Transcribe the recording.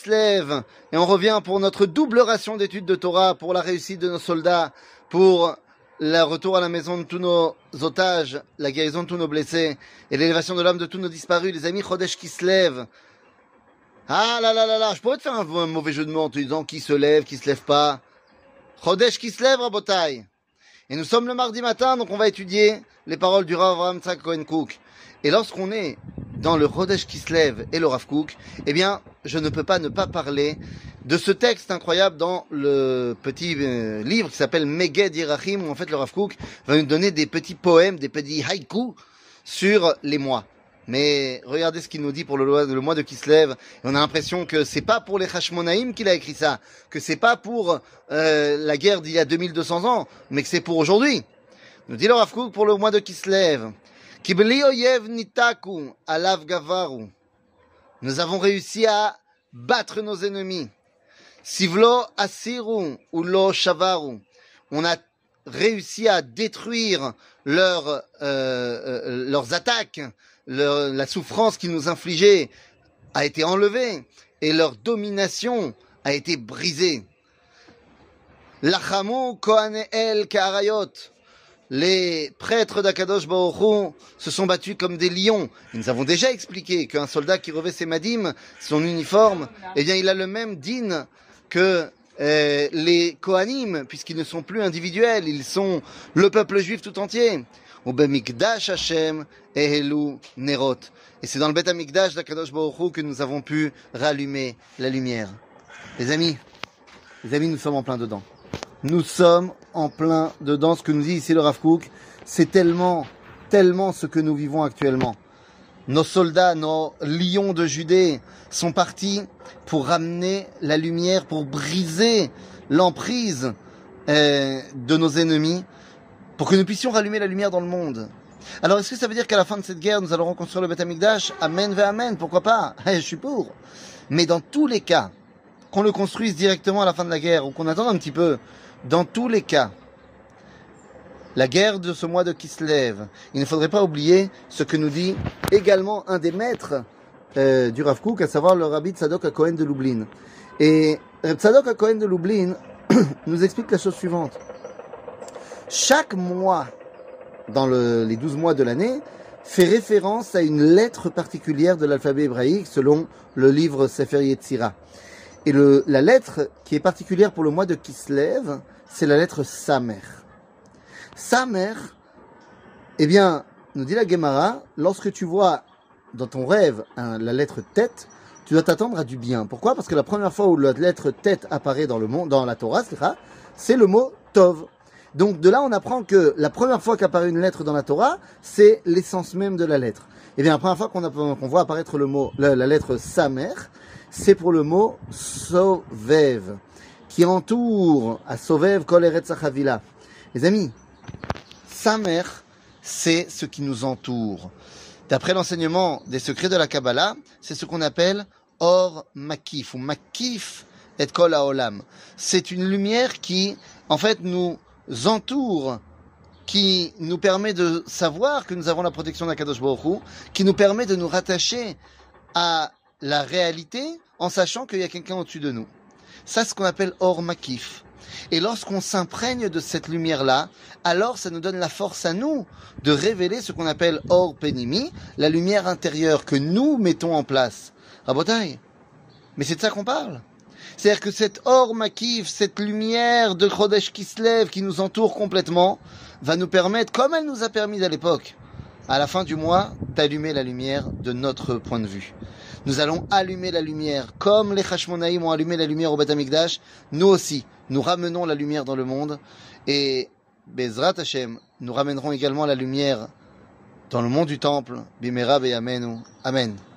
Kislev. Et on revient pour notre double ration d'études de Torah, pour la réussite de nos soldats, pour le retour à la maison de tous nos otages, la guérison de tous nos blessés et l'élévation de l'âme de tous nos disparus. Les amis, Chodesh Kislev. Ah là là là là, je pourrais te faire un mauvais jeu de mots en te disant qui se lève pas. Chodesh Kislev, Rabotai. Et nous sommes le mardi matin, donc on va étudier les paroles du Rav Avraham Yitzhak Cohen Kook. Et lorsqu'on est dans le Chodesh Kislev et le Rav Kook, eh bien, je ne peux pas ne pas parler de ce texte incroyable dans le petit livre qui s'appelle Meged Yerachim, où en fait le Rav Kook va nous donner des petits poèmes, des petits haïkus sur les mois. Mais regardez ce qu'il nous dit pour le mois de Kislev. Et on a l'impression que c'est pas pour les Hashmonaïm qu'il a écrit ça, que c'est pas pour la guerre d'il y a 2200 ans, mais que c'est pour aujourd'hui. Nous dit le Rav Kook pour le mois de Kislev. Kibli oyev nitaku alav gavaru. Nous avons réussi à battre nos ennemis. Sivlo asiru ou lo shavaru. On a réussi à détruire leurs attaques. La souffrance qu'ils nous infligeaient a été enlevée et leur domination a été brisée. Lachamu kohaneel ka'arayot. Les prêtres d'Akadosh Baruch Hu se sont battus comme des lions. Et nous avons déjà expliqué qu'un soldat qui revêt ses madim, son uniforme, eh bien il a le même din que les Kohanim, puisqu'ils ne sont plus individuels, ils sont le peuple juif tout entier. Ubemikdash Hashem ehelu nerot. Et c'est dans le Bet Hamikdash d'Akadosh Baruch Hu que nous avons pu rallumer la lumière. Les amis, nous sommes en plein dedans. Nous sommes en plein dedans. Ce que nous dit ici le Rav Kook, c'est tellement ce que nous vivons actuellement. Nos soldats, nos lions de Judée sont partis pour ramener la lumière, pour briser l'emprise de nos ennemis, pour que nous puissions rallumer la lumière dans le monde. Alors, est-ce que ça veut dire qu'à la fin de cette guerre, nous allons reconstruire le Beth Amikdash? Amen ve amen, pourquoi pas? Je suis pour. Mais dans tous les cas, qu'on le construise directement à la fin de la guerre, ou qu'on attende un petit peu, dans tous les cas, la guerre de ce mois de Kislev, il ne faudrait pas oublier ce que nous dit également un des maîtres du Rav Kook, à savoir le Rabbi Tzadok HaKohen de Lublin. Et Tzadok HaKohen de Lublin nous explique la chose suivante. Chaque mois, dans les 12 mois de l'année, fait référence à une lettre particulière de l'alphabet hébraïque selon le livre Sefer Yetzira. Et la lettre qui est particulière pour le mois de Kislev, c'est la lettre Samer. Samer, eh bien, nous dit la Gemara, lorsque tu vois dans ton rêve la lettre Tet, tu dois t'attendre à du bien. Pourquoi? Parce que la première fois où la lettre Tet apparaît dans la Torah, c'est le mot Tov. Donc de là, on apprend que la première fois qu'apparaît une lettre dans la Torah, c'est l'essence même de la lettre. Eh bien, la première fois qu'on voit apparaître la lettre Samer, c'est pour le mot Sovev, qui entoure à Sovev Kol Eretz HaChavila. Les amis, Samer, c'est ce qui nous entoure. D'après l'enseignement des secrets de la Kabbalah, c'est ce qu'on appelle Or Makif, ou Makif et Kol HaOlam. C'est une lumière qui, en fait, nous entoure, qui nous permet de savoir que nous avons la protection d'Akadosh Baruch Hu, qui nous permet de nous rattacher à la réalité en sachant qu'il y a quelqu'un au-dessus de nous. Ça, c'est ce qu'on appelle Or Makif. Et lorsqu'on s'imprègne de cette lumière-là, alors ça nous donne la force à nous de révéler ce qu'on appelle Or Penimi, la lumière intérieure que nous mettons en place. Rabotai, mais c'est de ça qu'on parle. C'est-à-dire que cette Or Makif, cette lumière de Chodesh Kislev qui nous entoure complètement, va nous permettre, comme elle nous a permis à l'époque, à la fin du mois, d'allumer la lumière de notre point de vue. Nous allons allumer la lumière, comme les Hashmonaïm ont allumé la lumière au Beth Amikdash, nous aussi, nous ramenons la lumière dans le monde, et Bezrat Hashem, nous ramènerons également la lumière dans le monde du temple, Bimera Beyamenu. Amen.